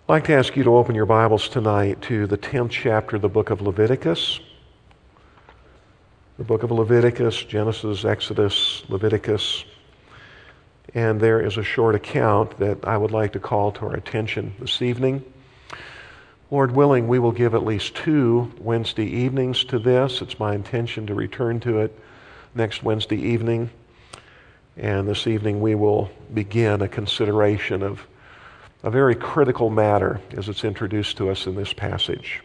I'd like to ask you to open your Bibles tonight to the 10th chapter of the book of Leviticus. The book of Leviticus, Genesis, Exodus, Leviticus. And there is a short account that I would like to call to our attention this evening. Lord willing, we will give at least 2 Wednesday evenings to this. It's my intention to return to it next Wednesday evening. And this evening we will begin a consideration of a very critical matter as it's introduced to us in this passage.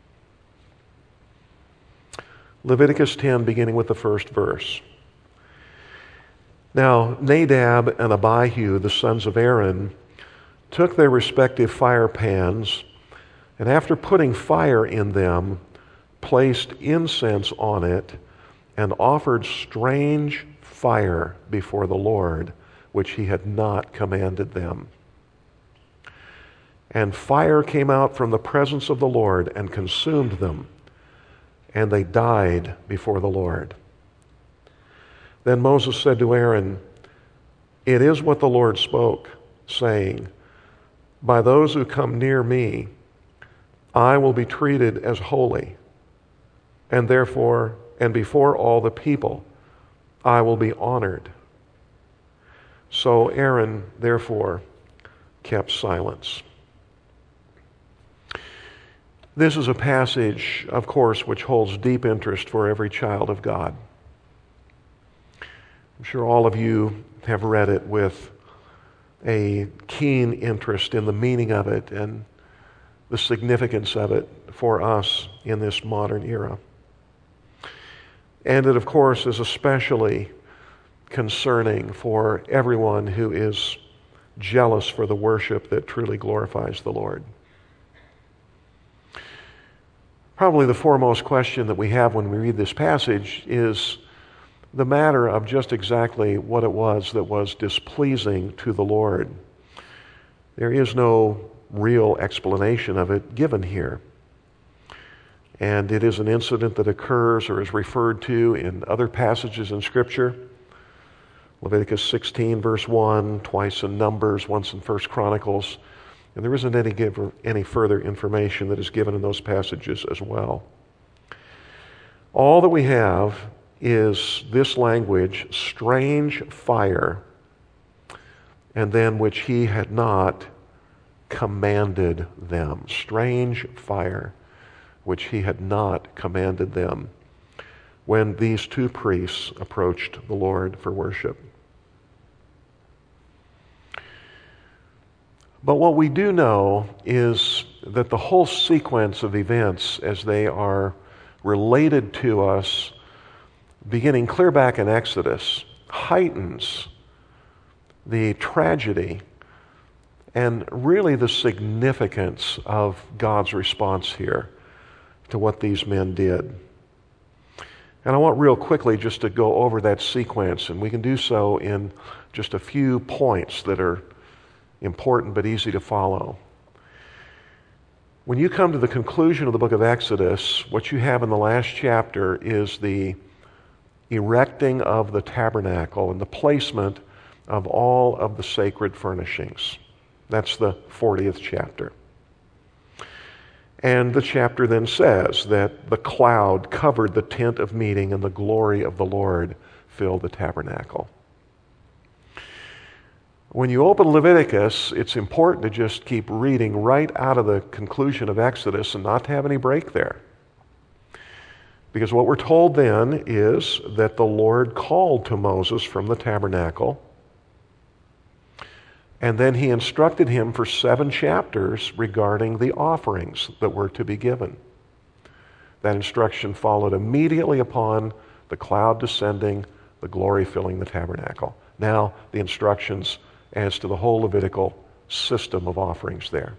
Leviticus 10, beginning with the first verse. Now Nadab and Abihu, the sons of Aaron, took their respective fire pans, and after putting fire in them, placed incense on it, and offered strange fire before the Lord, which he had not commanded them. And fire came out from the presence of the Lord and consumed them, and they died before the Lord. Then Moses said to Aaron, "It is what the Lord spoke, saying, 'By those who come near me, I will be treated as holy, and therefore, and before all the people, I will be honored.' So Aaron, therefore, kept silence." This is a passage, of course, which holds deep interest for every child of God. I'm sure all of you have read it with a keen interest in the meaning of it and the significance of it for us in this modern era. And it, of course, is especially concerning for everyone who is jealous for the worship that truly glorifies the Lord. Probably the foremost question that we have when we read this passage is the matter of just exactly what it was that was displeasing to the Lord. There is no real explanation of it given here. And it is an incident that occurs or is referred to in other passages in Scripture. Leviticus 16, verse 1, twice in Numbers, once in 1 Chronicles. And there isn't any further information that is given in those passages as well. All that we have is this language, strange fire, and then which he had not commanded them. Strange fire, which he had not commanded them when these 2 priests approached the Lord for worship. But what we do know is that the whole sequence of events as they are related to us, beginning clear back in Exodus, heightens the tragedy and really the significance of God's response here to what these men did. And I want real quickly just to go over that sequence, and we can do so in just a few points that are important but easy to follow. When you come to the conclusion of the book of Exodus, what you have in the last chapter is the erecting of the tabernacle and the placement of all of the sacred furnishings. That's the 40th chapter. And the chapter then says that the cloud covered the tent of meeting and the glory of the Lord filled the tabernacle. When you open Leviticus, it's important to just keep reading right out of the conclusion of Exodus and not to have any break there. Because what we're told then is that the Lord called to Moses from the tabernacle, and then he instructed him for 7 chapters regarding the offerings that were to be given. That instruction followed immediately upon the cloud descending, the glory filling the tabernacle. Now the instructions as to the whole Levitical system of offerings there.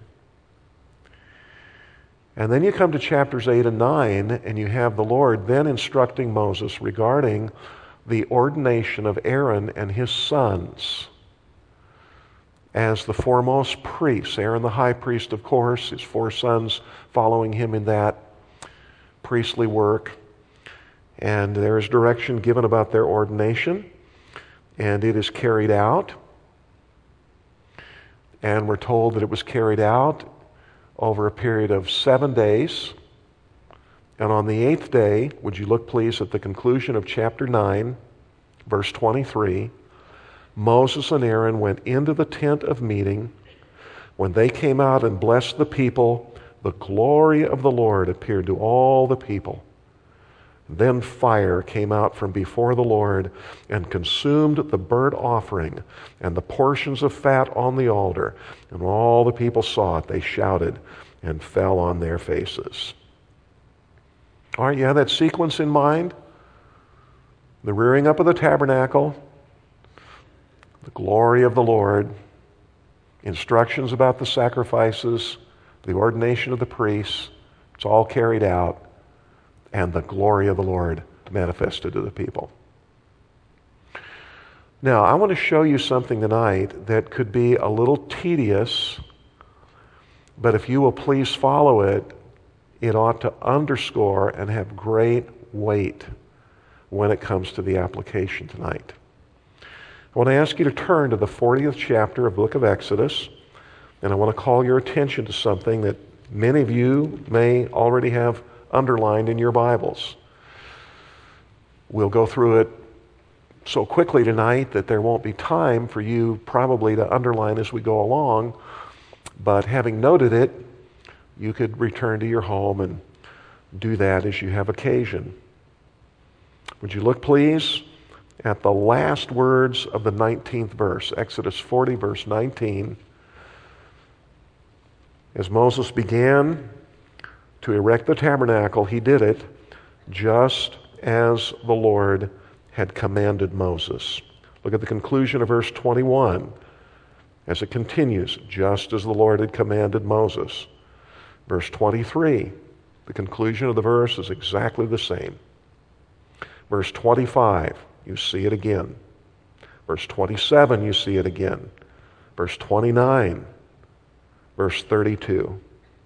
And then you come to chapters 8 and 9, and you have the Lord then instructing Moses regarding the ordination of Aaron and his sons as the foremost priests. Aaron the high priest, of course, his 4 sons following him in that priestly work. And there is direction given about their ordination, and it is carried out. And we're told that it was carried out over a period of 7 days. And on the 8th day, would you look please at the conclusion of chapter 9, verse 23, Moses and Aaron went into the tent of meeting. When they came out and blessed the people, the glory of the Lord appeared to all the people. Then fire came out from before the Lord and consumed the burnt offering and the portions of fat on the altar. And when all the people saw it, they shouted and fell on their faces. All right, you have that sequence in mind? The rearing up of the tabernacle, the glory of the Lord, instructions about the sacrifices, the ordination of the priests. It's all carried out. And the glory of the Lord manifested to the people. Now, I want to show you something tonight that could be a little tedious, but if you will please follow it, it ought to underscore and have great weight when it comes to the application tonight. I want to ask you to turn to the 40th chapter of the book of Exodus, and I want to call your attention to something that many of you may already have underlined in your Bibles. We'll go through it so quickly tonight that there won't be time for you probably to underline as we go along, but having noted it, you could return to your home and do that as you have occasion. Would you look please at the last words of the 19th verse, Exodus 40 verse 19. As Moses began to erect the tabernacle, he did it just as the Lord had commanded Moses. Look at the conclusion of verse 21 as it continues, just as the Lord had commanded Moses. Verse 23, the conclusion of the verse is exactly the same. Verse 25, you see it again. Verse 27, you see it again. Verse 29, verse 32.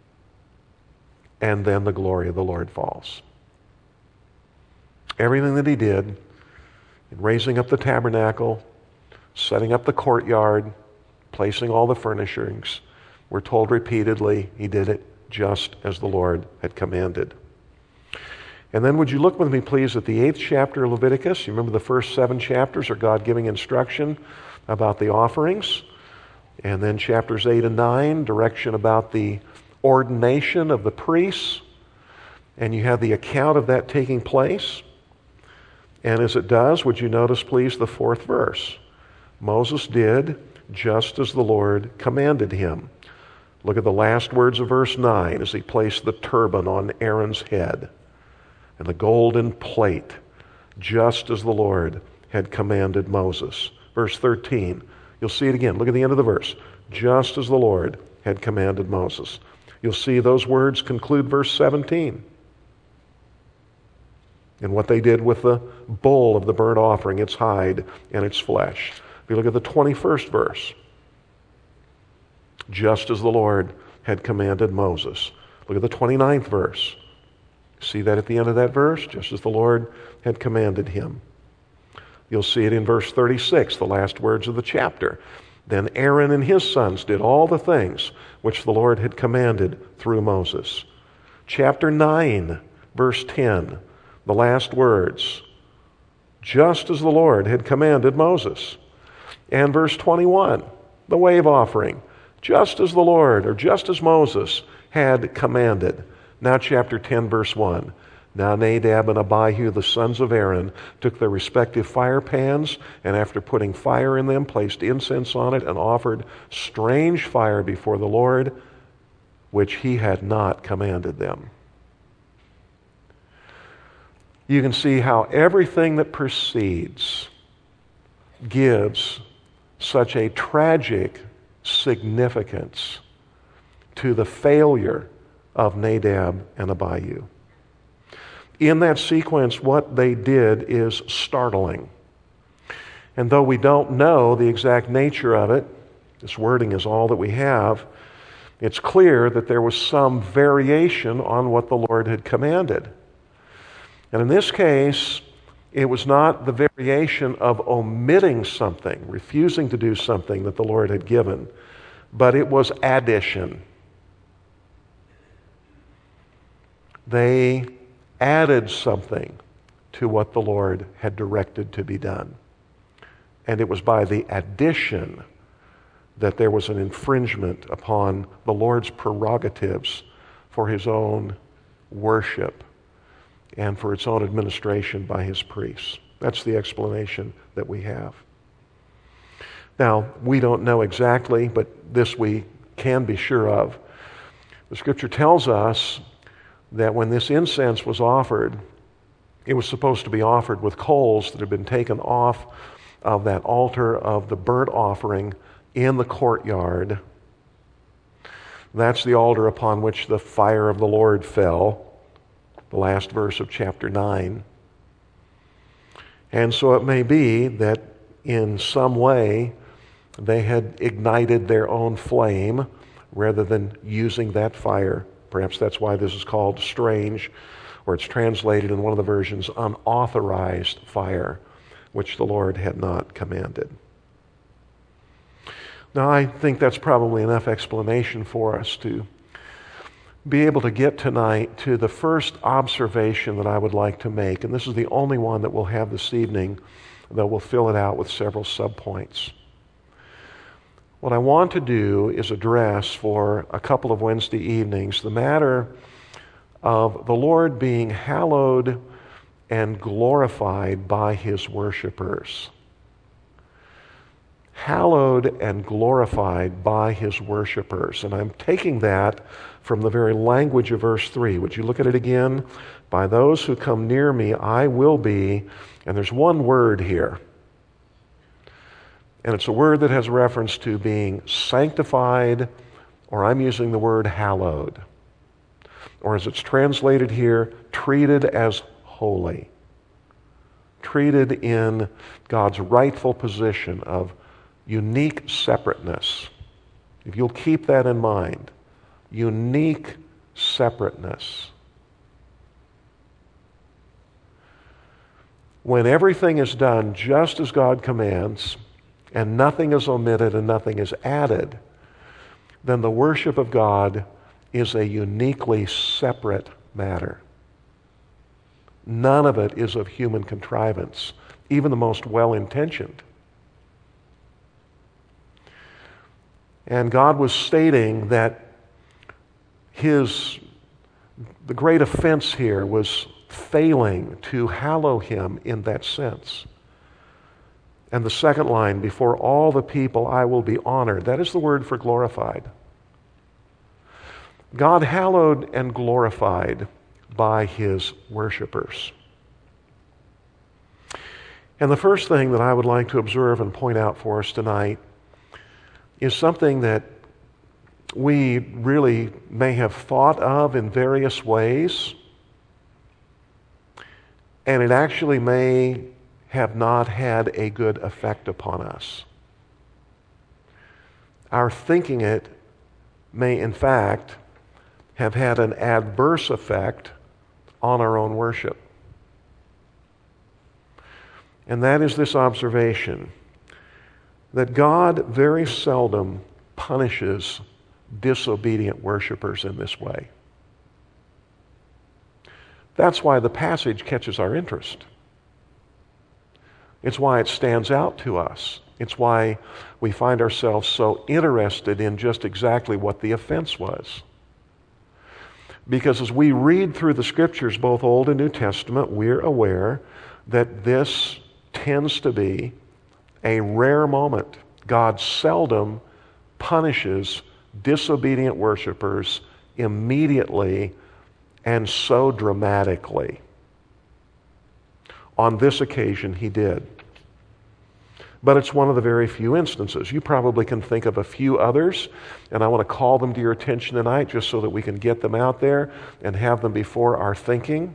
And then the glory of the Lord falls. Everything that he did in raising up the tabernacle, setting up the courtyard, placing all the furnishings, we're told repeatedly he did it just as the Lord had commanded. And then would you look with me please at the 8th chapter of Leviticus. You remember the first 7 chapters are God giving instruction about the offerings. And then chapters 8 and 9, direction about the ordination of the priests, and you have the account of that taking place. And as it does, would you notice please the 4th verse? Moses did just as the Lord commanded him. Look at the last words of verse 9 as he placed the turban on Aaron's head and the golden plate, just as the Lord had commanded Moses. Verse 13, you'll see it again. Look at the end of the verse. Just as the Lord had commanded Moses. You'll see those words conclude verse 17. And what they did with the bull of the burnt offering, its hide and its flesh. If you look at the 21st verse, just as the Lord had commanded Moses. Look at the 29th verse. See that at the end of that verse? Just as the Lord had commanded him. You'll see it in verse 36, the last words of the chapter. Then Aaron and his sons did all the things which the Lord had commanded through Moses. Chapter 9, verse 10, the last words. Just as the Lord had commanded Moses. And verse 21, the wave offering. Just as the Lord, or just as Moses had commanded. Now chapter 10, verse 1. Now Nadab and Abihu, the sons of Aaron, took their respective fire pans, and after putting fire in them, placed incense on it, and offered strange fire before the Lord, which he had not commanded them. You can see how everything that precedes gives such a tragic significance to the failure of Nadab and Abihu. In that sequence, what they did is startling. And though we don't know the exact nature of it, this wording is all that we have, it's clear that there was some variation on what the Lord had commanded. And in this case, it was not the variation of omitting something, refusing to do something that the Lord had given, but it was addition. They added something to what the Lord had directed to be done. And it was by the addition that there was an infringement upon the Lord's prerogatives for his own worship and for its own administration by his priests. That's the explanation that we have. Now, we don't know exactly, but this we can be sure of. The Scripture tells us that when this incense was offered, it was supposed to be offered with coals that had been taken off of that altar of the burnt offering in the courtyard. That's the altar upon which the fire of the Lord fell, the last verse of chapter 9. And so it may be that in some way they had ignited their own flame rather than using that fire. Perhaps that's why this is called strange, or it's translated in one of the versions, unauthorized fire, which the Lord had not commanded. Now, I think that's probably enough explanation for us to be able to get tonight to the first observation that I would like to make, and this is the only one that we'll have this evening, though we'll fill it out with several subpoints. What I want to do is address for a couple of Wednesday evenings the matter of the Lord being hallowed and glorified by his worshipers. Hallowed and glorified by his worshipers. And I'm taking that from the very language of verse 3. Would you look at it again? By those who come near me, I will be, and there's one word here. And it's a word that has reference to being sanctified, or I'm using the word hallowed. Or as it's translated here, treated as holy. Treated in God's rightful position of unique separateness. If you'll keep that in mind, unique separateness. When everything is done just as God commands, and nothing is omitted and nothing is added, then the worship of God is a uniquely separate matter. None of it is of human contrivance, even the most well-intentioned. And God was stating that the great offense here was failing to hallow him in that sense. And the second line, before all the people I will be honored, that is the word for glorified. God hallowed and glorified by his worshipers. And the first thing that I would like to observe and point out for us tonight is something that we really may have thought of in various ways, and it actually may have not had a good effect upon us. Our thinking it may, in fact, have had an adverse effect on our own worship. And that is this observation, that God very seldom punishes disobedient worshipers in this way. That's why the passage catches our interest. It's why it stands out to us. It's why we find ourselves so interested in just exactly what the offense was. Because as we read through the Scriptures, both Old and New Testament, we're aware that this tends to be a rare moment. God seldom punishes disobedient worshipers immediately and so dramatically. On this occasion, he did. But it's one of the very few instances. You probably can think of a few others, and I want to call them to your attention tonight just so that we can get them out there and have them before our thinking.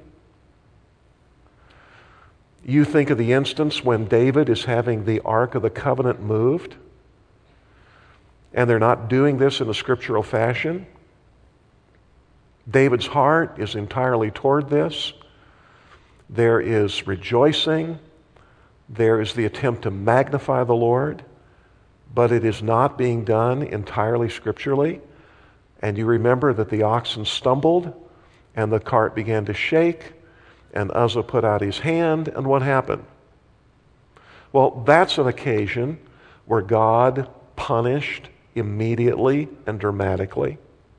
You think of the instance when David is having the Ark of the Covenant moved, and they're not doing this in a scriptural fashion. David's heart is entirely toward this. There is rejoicing. There is the attempt to magnify the Lord, but it is not being done entirely scripturally. And you remember that the oxen stumbled, And the cart began to shake, and Uzzah put out his hand, and what happened? Well, that's an occasion where God punished immediately and dramatically.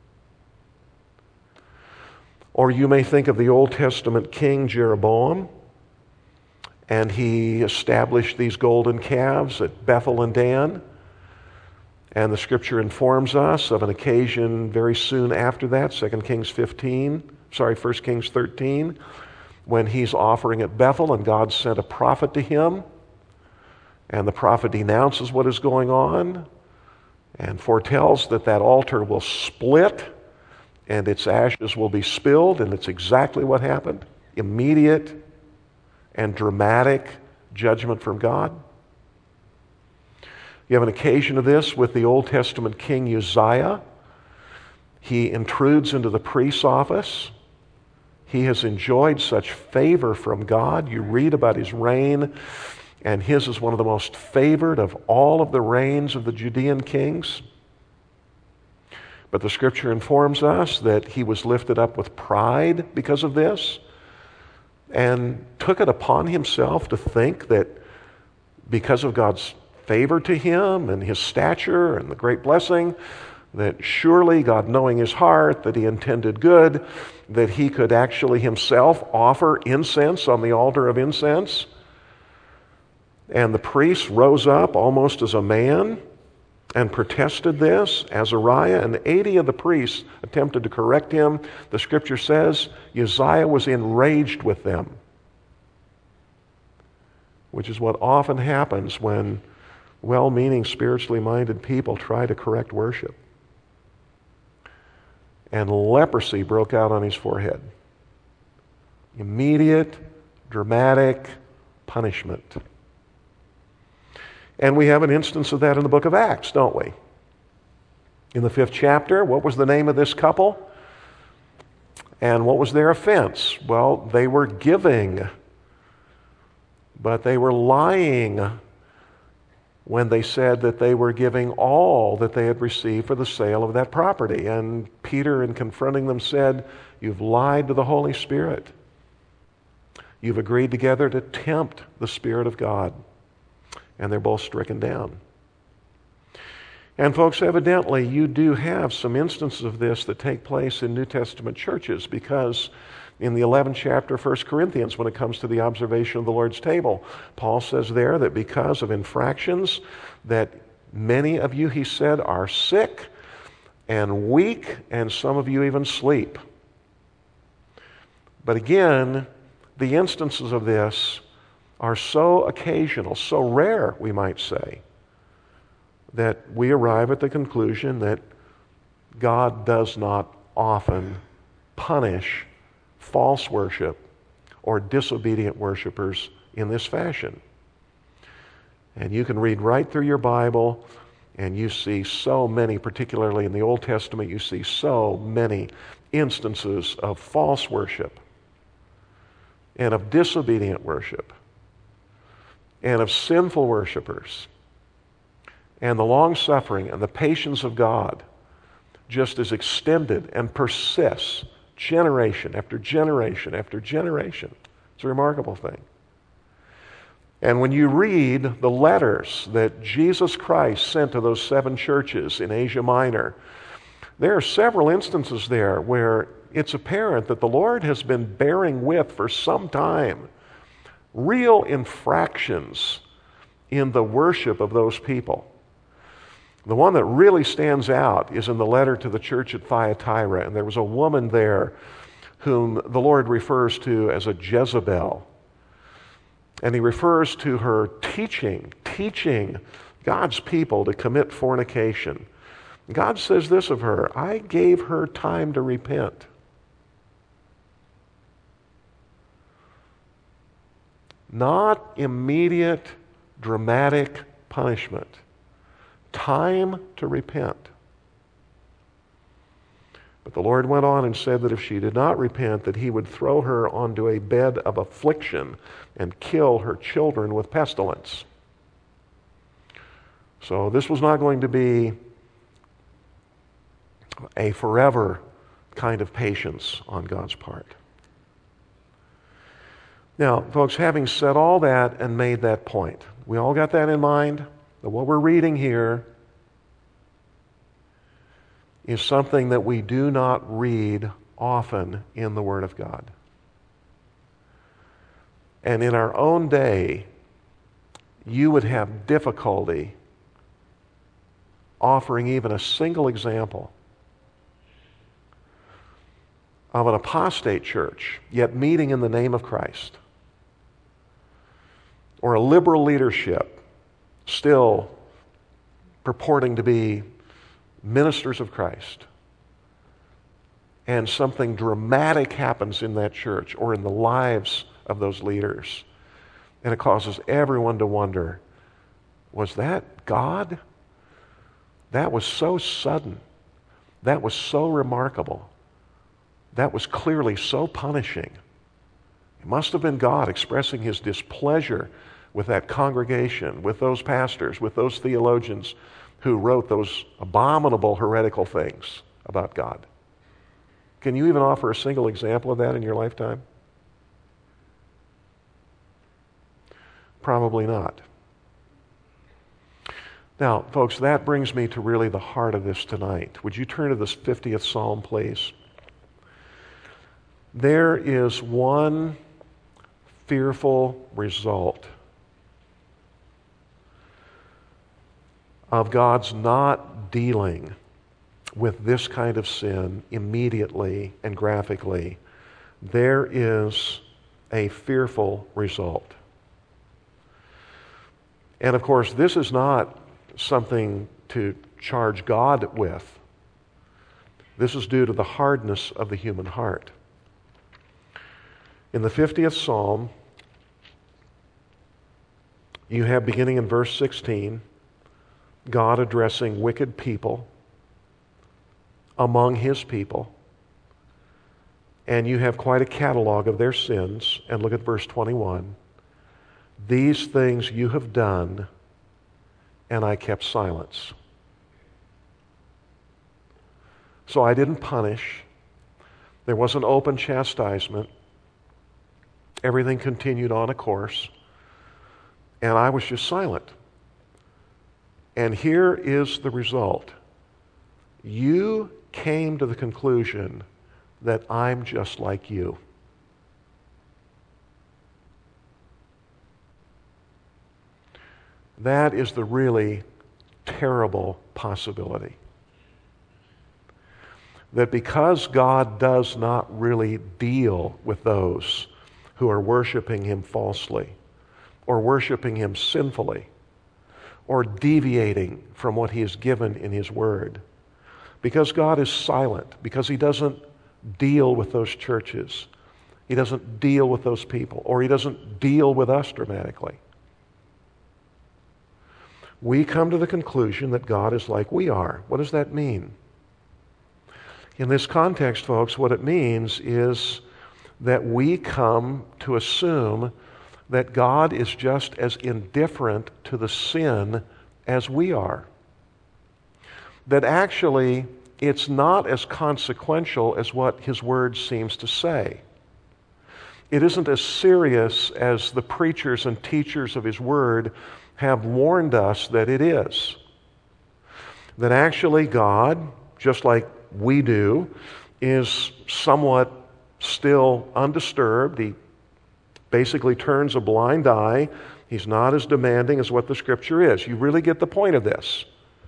Or you may think of the Old Testament king Jeroboam, and he established these golden calves at Bethel and Dan. And the scripture informs us of an occasion very soon after that, 1 Kings 13, when he's offering at Bethel, and God sent a prophet to him, and the prophet denounces what is going on and foretells that that altar will split and its ashes will be spilled, and it's exactly what happened. Immediate and dramatic judgment from God. You have an occasion of this with the Old Testament king Uzziah. He intrudes into the priest's office. He has enjoyed such favor from God. You read about his reign, and his is one of the most favored of all of the reigns of the Judean kings. But the scripture informs us that he was lifted up with pride because of this, and took it upon himself to think that because of God's favor to him and his stature and the great blessing, that surely God, knowing his heart, that he intended good, that he could actually himself offer incense on the altar of incense. And the priest rose up almost as a man and protested this. Azariah and 80 of the priests attempted to correct him. The scripture says Uzziah was enraged with them, which is what often happens when well-meaning, spiritually minded people try to correct worship. And leprosy broke out on his forehead. Immediate, dramatic punishment. And we have an instance of that in the book of Acts, don't we? In the 5th chapter, what was the name of this couple? And what was their offense? Well, they were giving, but they were lying when they said that they were giving all that they had received for the sale of that property. And Peter, in confronting them, said, "You've lied to the Holy Spirit. You've agreed together to tempt the Spirit of God." And they're both stricken down. And folks, evidently you do have some instances of this that take place in New Testament churches, because in the 11th chapter of 1 Corinthians, when it comes to the observation of the Lord's table, Paul says there that because of infractions that many of you, he said, are sick and weak, and some of you even sleep. But again, the instances of this are so occasional, so rare, we might say, that we arrive at the conclusion that God does not often punish false worship or disobedient worshipers in this fashion. And you can read right through your Bible, and you see so many, particularly in the Old Testament, you see so many instances of false worship and of disobedient worship and of sinful worshipers, and the long-suffering and the patience of God just is extended and persists generation after generation after generation. It's a remarkable thing. And when you read the letters that Jesus Christ sent to those 7 churches in Asia Minor, there are several instances there where it's apparent that the Lord has been bearing with for some time real infractions in the worship of those people. The one that really stands out is in the letter to the church at Thyatira, and there was a woman there whom the Lord refers to as a Jezebel. And he refers to her teaching God's people to commit fornication. God says this of her: "I gave her time to repent." Not immediate, dramatic punishment. Time to repent. But the Lord went on and said that if she did not repent, that he would throw her onto a bed of affliction and kill her children with pestilence. So this was not going to be a forever kind of patience on God's part. Now, folks, having said all that and made that point, we all got that in mind? That what we're reading here is something that we do not read often in the Word of God. And in our own day, you would have difficulty offering even a single example of an apostate church, yet meeting in the name of Christ, or a liberal leadership still purporting to be ministers of Christ, and something dramatic happens in that church or in the lives of those leaders, and it causes everyone to wonder, was that God? That was so sudden. That was so remarkable. That was clearly so punishing. It must have been God expressing his displeasure with that congregation, with those pastors, with those theologians who wrote those abominable heretical things about God. Can you even offer a single example of that in your lifetime? Probably not. Now, folks, that brings me to really the heart of this tonight. Would you turn to this 50th Psalm, please? There is one fearful result of God's not dealing with this kind of sin immediately and graphically. There is a fearful result. And of course, this is not something to charge God with. This is due to the hardness of the human heart. In the 50th Psalm, you have, beginning in verse 16, God addressing wicked people among his people. And you have quite a catalog of their sins. And look at verse 21. These things you have done, and I kept silence. So I didn't punish. There wasn't open chastisement. Everything continued on a course. And I was just silent. And here is the result. You came to the conclusion that I'm just like you. That is the really terrible possibility. That because God does not really deal with those who are worshiping him falsely, or worshiping him sinfully, or deviating from what he has given in his word, because God is silent, because he doesn't deal with those churches, he doesn't deal with those people, or he doesn't deal with us dramatically, we come to the conclusion that God is like we are. What does that mean? In this context, folks, what it means is that we come to assume that God is just as indifferent to the sin as we are. That actually it's not as consequential as what his word seems to say. It isn't as serious as the preachers and teachers of his word have warned us that it is. That actually God, just like we do, is somewhat still undisturbed. He basically turns a blind eye. He's not as demanding as what the Scripture is. You really get the point of this.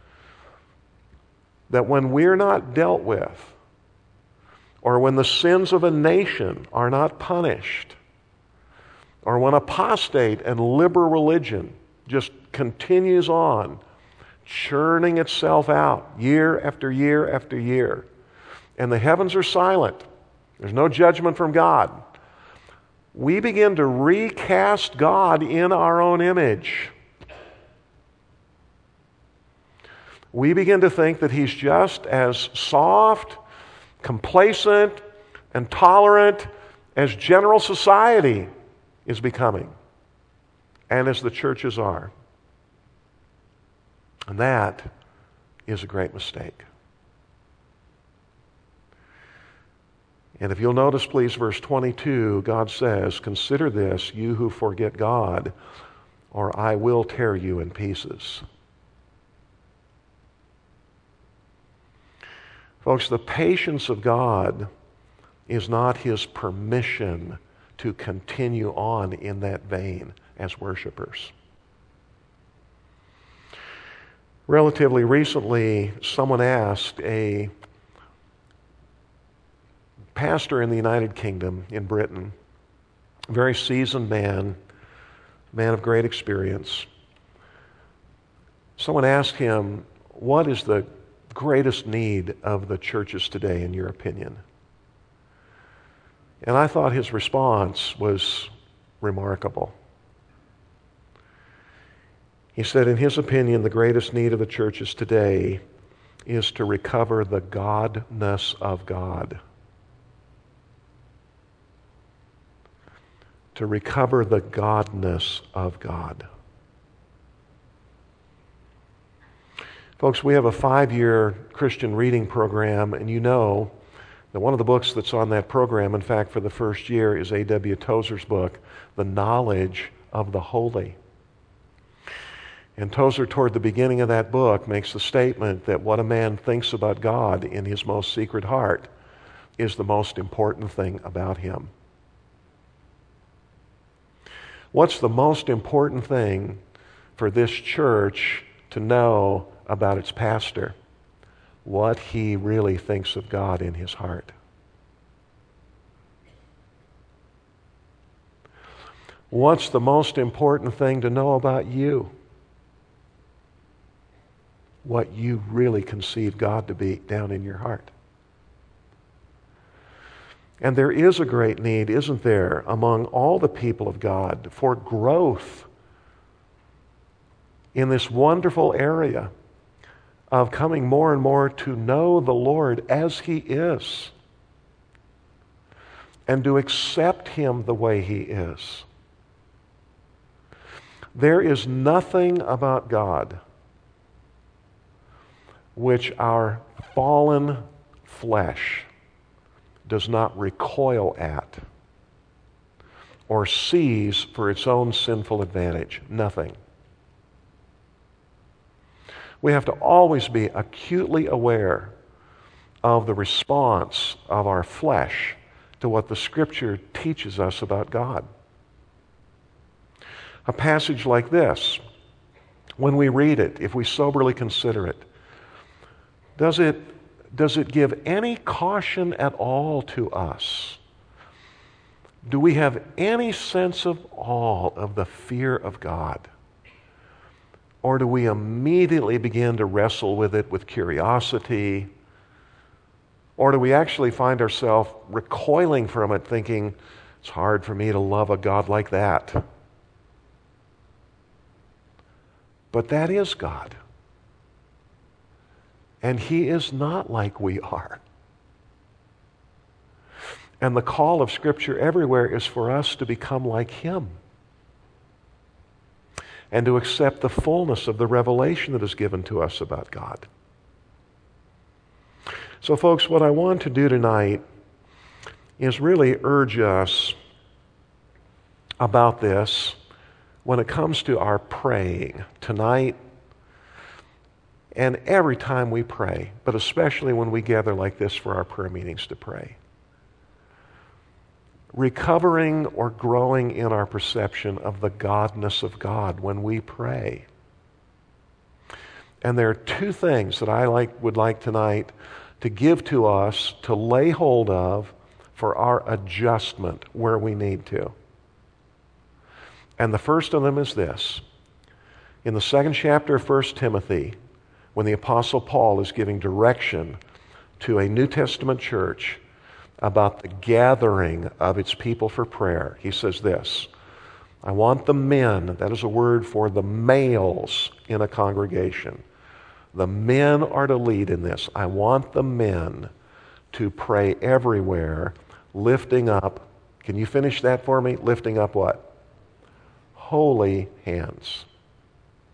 That when we're not dealt with, or when the sins of a nation are not punished, or when apostate and liberal religion just continues on, churning itself out year after year after year, and the heavens are silent, there's no judgment from God, we begin to recast God in our own image. We begin to think that he's just as soft, complacent, and tolerant as general society is becoming, and as the churches are. And that is a great mistake. And if you'll notice, please, verse 22, God says, "Consider this, you who forget God, or I will tear you in pieces." Folks, the patience of God is not his permission to continue on in that vein as worshipers. Relatively recently, someone asked a pastor in the United Kingdom, in Britain, a very seasoned man of great experience. Someone asked him, "What is the greatest need of the churches today, in your opinion?" And I thought his response was remarkable. He said, in his opinion, the greatest need of the churches today is to recover the godness of God. To recover the godness of God. Folks, we have a 5-year Christian reading program, and you know that one of the books that's on that program, in fact, for the first year, is A.W. Tozer's book, The Knowledge of the Holy. And Tozer, toward the beginning of that book, makes the statement that what a man thinks about God in his most secret heart is the most important thing about him. What's the most important thing for this church to know about its pastor? What he really thinks of God in his heart. What's the most important thing to know about you? What you really conceive God to be down in your heart. And there is a great need, isn't there, among all the people of God for growth in this wonderful area of coming more and more to know the Lord as he is and to accept him the way he is. There is nothing about God which our fallen flesh does not recoil at or seize for its own sinful advantage. Nothing. We have to always be acutely aware of the response of our flesh to what the Scripture teaches us about God. A passage like this, when we read it, if we soberly consider it, does it give any caution at all to us? Do we have any sense of awe of the fear of God? Or do we immediately begin to wrestle with it with curiosity? Or do we actually find ourselves recoiling from it, thinking, it's hard for me to love a God like that? But that is God. And he is not like we are. And the call of Scripture everywhere is for us to become like him and to accept the fullness of the revelation that is given to us about God. So, folks, what I want to do tonight is really urge us about this when it comes to our praying tonight and every time we pray, but especially when we gather like this for our prayer meetings to pray. Recovering or growing in our perception of the godness of God when we pray. And there are two things that I would like tonight to give to us to lay hold of for our adjustment where we need to. And the first of them is this. In the 2nd chapter of 1 Timothy, when the Apostle Paul is giving direction to a New Testament church about the gathering of its people for prayer, he says this, I want the men, that is a word for the males in a congregation. The men are to lead in this. I want the men to pray everywhere, lifting up, can you finish that for me? Lifting up what? Holy hands.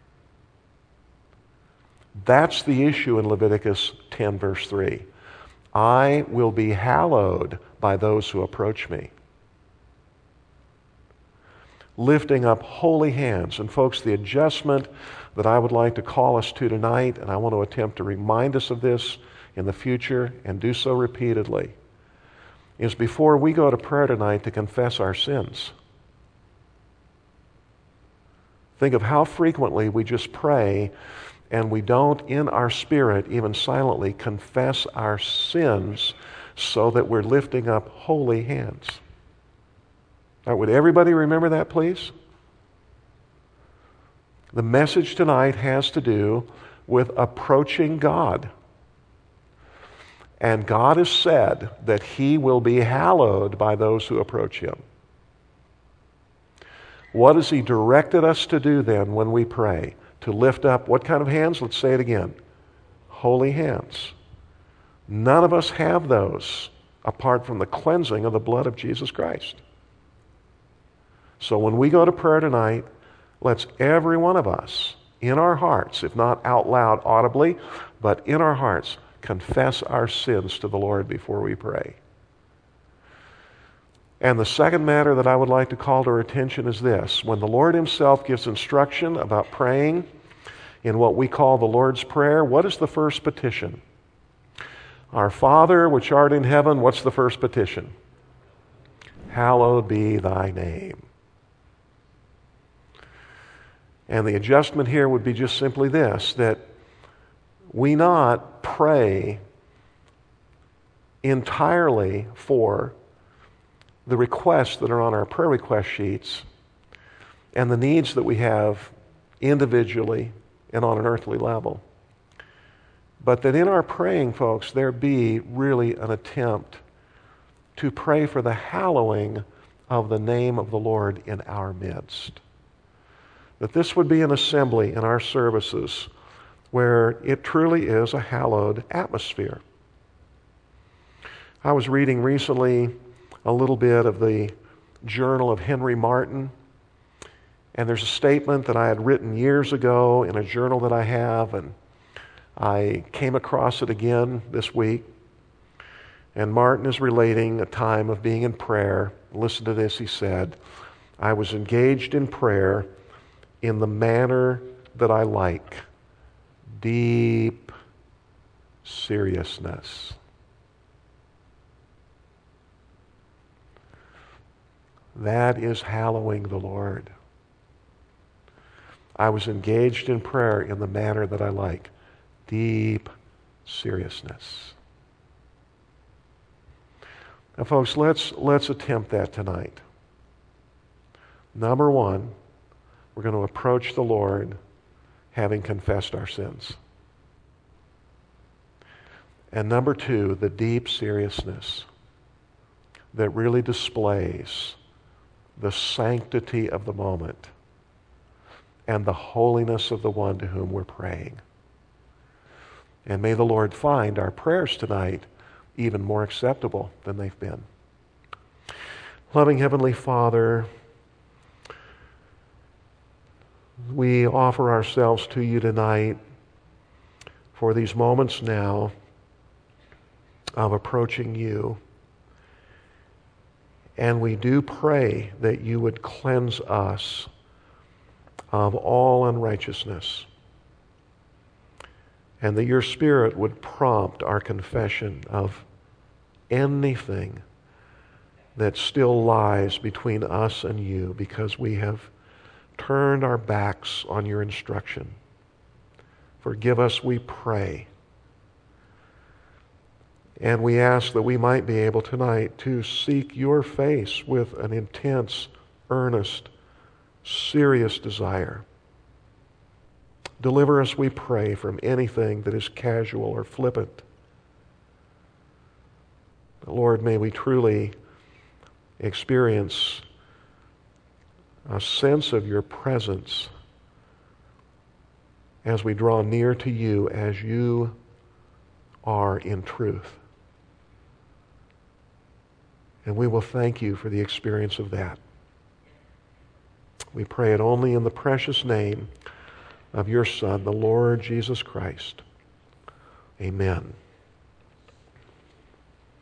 That's the issue in Leviticus 10 verse 3. I will be hallowed by those who approach me. Lifting up holy hands. And folks, the adjustment that I would like to call us to tonight, and I want to attempt to remind us of this in the future and do so repeatedly, is before we go to prayer tonight to confess our sins. Think of how frequently we just pray and we don't, in our spirit, even silently, confess our sins so that we're lifting up holy hands. All right, would everybody remember that, please? The message tonight has to do with approaching God. And God has said that He will be hallowed by those who approach Him. What has He directed us to do then when we pray? To lift up what kind of hands? Let's say it again. Holy hands. None of us have those apart from the cleansing of the blood of Jesus Christ. So when we go to prayer tonight, let's every one of us in our hearts, if not out loud audibly, but in our hearts, confess our sins to the Lord before we pray. And the second matter that I would like to call to our attention is this. When the Lord Himself gives instruction about praying in what we call the Lord's Prayer, what is the first petition? Our Father, which art in heaven, what's the first petition? Hallowed be thy name. And the adjustment here would be just simply this, that we not pray entirely for the requests that are on our prayer request sheets and the needs that we have individually and on an earthly level. But that in our praying, folks, there be really an attempt to pray for the hallowing of the name of the Lord in our midst. That this would be an assembly in our services where it truly is a hallowed atmosphere. I was reading recently a little bit of the journal of Henry Martyn, and there's a statement that I had written years ago in a journal that I have, and I came across it again this week. And Martyn is relating a time of being in prayer. Listen to this, he said, "I was engaged in prayer in the manner that I like, deep seriousness." That is hallowing the Lord. I was engaged in prayer in the manner that I like, deep seriousness. Now, folks, let's attempt that tonight. Number one, we're going to approach the Lord having confessed our sins. And number two, the deep seriousness that really displays the sanctity of the moment and the holiness of the one to whom we're praying. And may the Lord find our prayers tonight even more acceptable than they've been. Loving Heavenly Father, we offer ourselves to you tonight for these moments now of approaching you. And we do pray that you would cleanse us of all unrighteousness, and that your Spirit would prompt our confession of anything that still lies between us and you because we have turned our backs on your instruction. Forgive us, we pray. And we ask that we might be able tonight to seek your face with an intense, earnest, serious desire. Deliver us, we pray, from anything that is casual or flippant. Lord, may we truly experience a sense of your presence as we draw near to you as you are in truth. And we will thank you for the experience of that. We pray it only in the precious name of your Son, the Lord Jesus Christ. Amen.